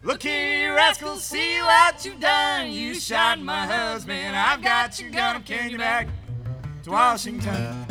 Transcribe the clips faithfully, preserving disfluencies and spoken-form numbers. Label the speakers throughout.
Speaker 1: Look here, you rascal, see what you've done. You shot my husband. I've got your gun. I'm carrying you back to Washington.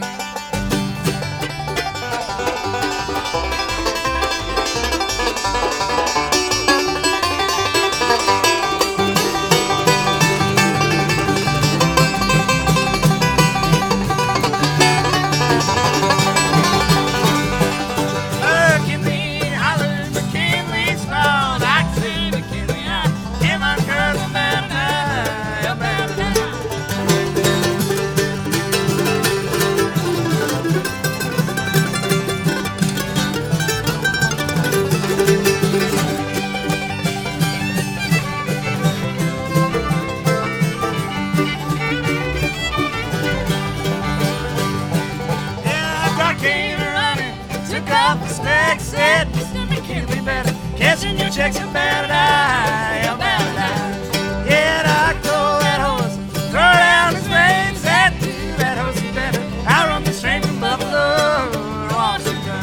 Speaker 1: Said, Mister McKinley, better catching your checks about it. I am about it. Yeah, I told that horse, throw down his reins. Said to that horse, you better. I run the train from Buffalo to Washington.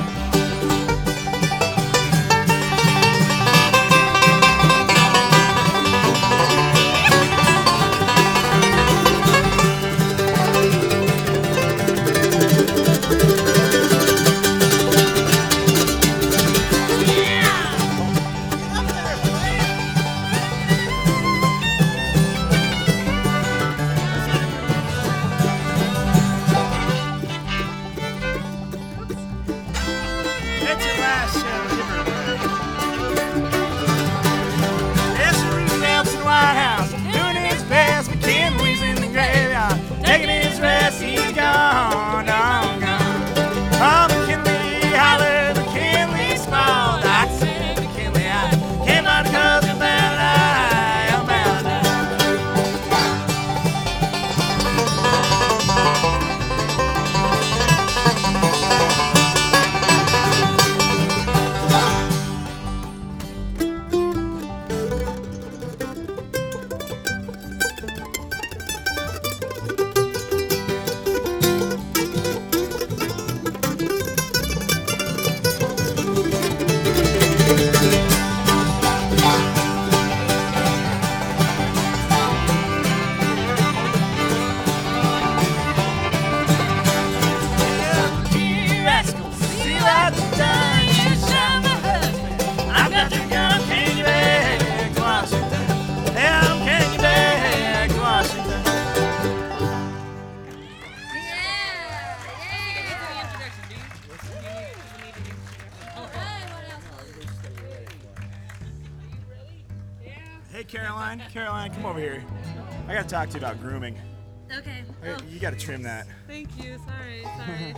Speaker 1: Hey, Caroline, Caroline, come over here. I gotta talk to you about grooming.
Speaker 2: Okay.
Speaker 1: Oh. You gotta trim that.
Speaker 2: Thank you. Sorry. Sorry.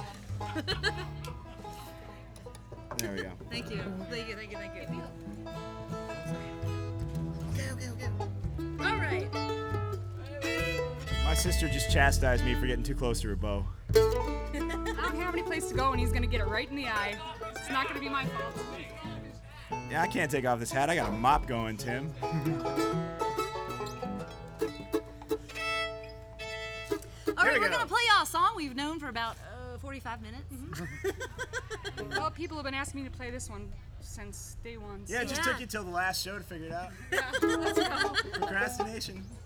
Speaker 1: There we go.
Speaker 2: Thank you. Thank you. Thank you. Thank you. Okay. Okay. Okay. All right.
Speaker 1: My sister just chastised me for getting too close to her bow.
Speaker 3: I don't have any place to go, and he's gonna get it right in the eye. It's not gonna be my fault.
Speaker 1: Yeah, I can't take off this hat. I got a mop going, Tim.
Speaker 2: All right, we we're go. gonna play y'all a song we've known for about uh, forty-five minutes.
Speaker 3: Mm-hmm. Well, people have been asking me to play this one since day one.
Speaker 1: Yeah, it just
Speaker 2: Yeah.
Speaker 1: took you till the last show to figure it out.
Speaker 3: Yeah, let's go.
Speaker 1: Procrastination.